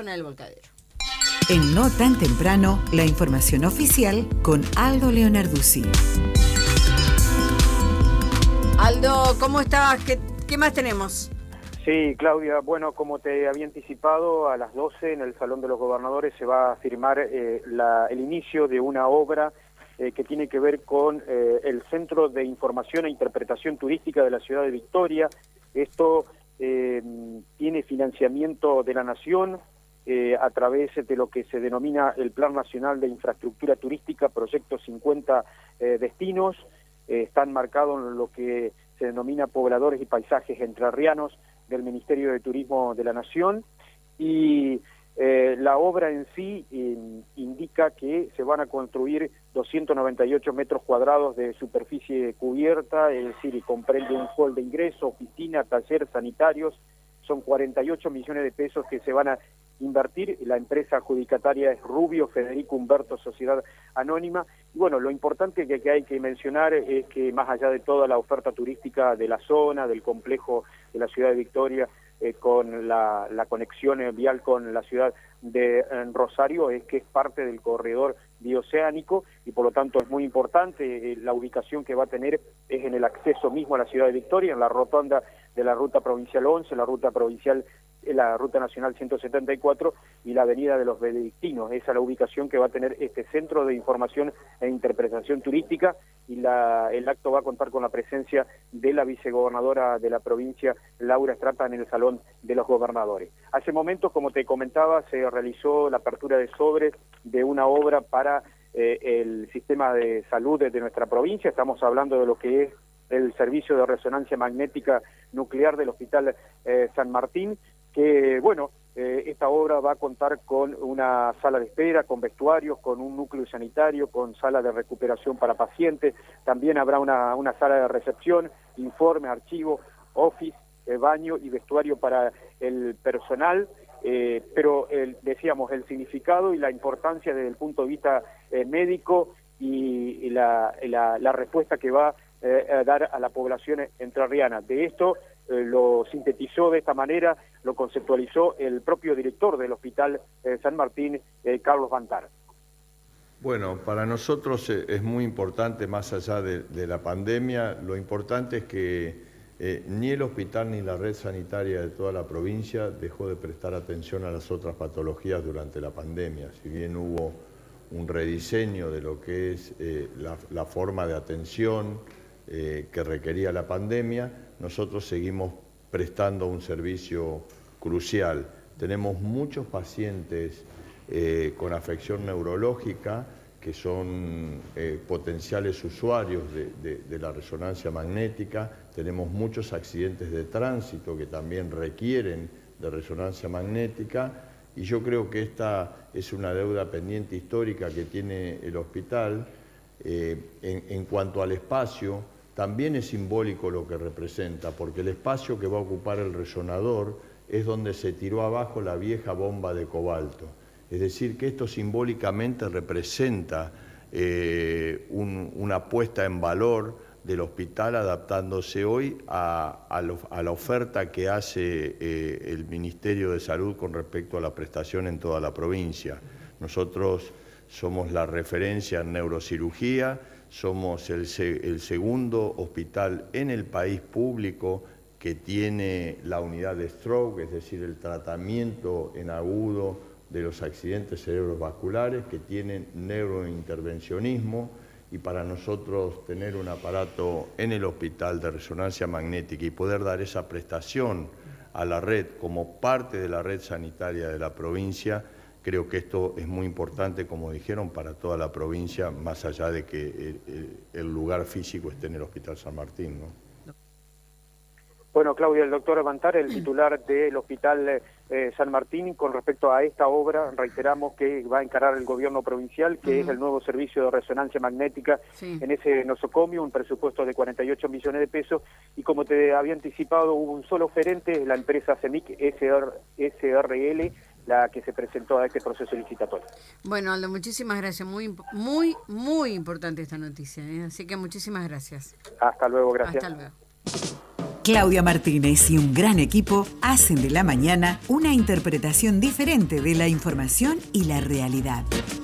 zona del Volcadero. En No Tan Temprano, la información oficial con Aldo Leonarduzzi. Aldo, ¿cómo estás? ¿Qué más tenemos? Sí, Claudia, bueno, como te había anticipado, a las 12 en el Salón de los Gobernadores se va a firmar el inicio de una obra que tiene que ver con el Centro de Información e Interpretación Turística de la Ciudad de Victoria. Esto tiene financiamiento de la Nación a través de lo que se denomina el Plan Nacional de Infraestructura Turística, Proyecto 50 Destinos. Están marcados en lo que se denomina Pobladores y Paisajes Entrerrianos del Ministerio de Turismo de la Nación, y la obra en sí indica que se van a construir 298 metros cuadrados de superficie cubierta, es decir, y comprende un hall de ingreso, oficina, taller, sanitarios. Son 48 millones de pesos que se van a invertir. La empresa adjudicataria es Rubio Federico Humberto Sociedad Anónima. Y bueno, lo importante que hay que mencionar es que más allá de toda la oferta turística de la zona, del complejo de la ciudad de Victoria, con la conexión vial con la ciudad de Rosario, es que es parte del corredor bioceánico y por lo tanto es muy importante. La ubicación que va a tener es en el acceso mismo a la ciudad de Victoria, en la rotonda de la ruta provincial 11, la ruta nacional 174 y la avenida de los Benedictinos. Esa es la ubicación que va a tener este Centro de Información e Interpretación Turística, y el acto va a contar con la presencia de la vicegobernadora de la provincia, Laura Estrapa, en el Salón de los Gobernadores. Hace momentos, como te comentaba, se realizó la apertura de sobres de una obra para el sistema de salud de nuestra provincia. Estamos hablando de lo que es el servicio de resonancia magnética nuclear del Hospital San Martín, que bueno, esta obra va a contar con una sala de espera, con vestuarios, con un núcleo sanitario, con sala de recuperación para pacientes. También habrá una sala de recepción, informe, archivo, office, baño y vestuario para el personal. Pero decíamos, el significado y la importancia desde el punto de vista médico y la respuesta que va a dar a la población entrerriana. De esto lo sintetizó de esta manera, lo conceptualizó el propio director del Hospital San Martín, Carlos Bantar. Bueno, para nosotros es muy importante, más allá de la pandemia, lo importante es que ni el hospital ni la red sanitaria de toda la provincia dejó de prestar atención a las otras patologías durante la pandemia. Si bien hubo un rediseño de lo que es la forma de atención que requería la pandemia, nosotros seguimos prestando un servicio crucial. Tenemos muchos pacientes con afección neurológica que son potenciales usuarios de la resonancia magnética. Tenemos muchos accidentes de tránsito que también requieren de resonancia magnética, y yo creo que esta es una deuda pendiente histórica que tiene el hospital. En cuanto al espacio, también es simbólico lo que representa, porque el espacio que va a ocupar el resonador es donde se tiró abajo la vieja bomba de cobalto. Es decir, que esto simbólicamente representa una puesta en valor del hospital, adaptándose hoy a la oferta que hace el Ministerio de Salud con respecto a la prestación en toda la provincia. Nosotros somos la referencia en neurocirugía, somos el segundo hospital en el país público que tiene la unidad de stroke, es decir, el tratamiento en agudo de los accidentes cerebrovasculares, que tienen neurointervencionismo, y para nosotros tener un aparato en el hospital de resonancia magnética y poder dar esa prestación a la red como parte de la red sanitaria de la provincia, creo que esto es muy importante, como dijeron, para toda la provincia, más allá de que el lugar físico esté en el Hospital San Martín, ¿no? Bueno, Claudia, el doctor Bantar, el titular del Hospital San Martín, con respecto a esta obra, reiteramos que va a encarar el gobierno provincial, que es el nuevo servicio de resonancia magnética en ese nosocomio, un presupuesto de 48 millones de pesos, y como te había anticipado, hubo un solo oferente, la empresa CEMIC SRL, la que se presentó a este proceso licitatorio. Bueno, Aldo, muchísimas gracias. Muy importante esta noticia, ¿eh? Así que muchísimas gracias. Hasta luego, gracias. Hasta luego. Claudia Martínez y un gran equipo hacen de la mañana una interpretación diferente de la información y la realidad.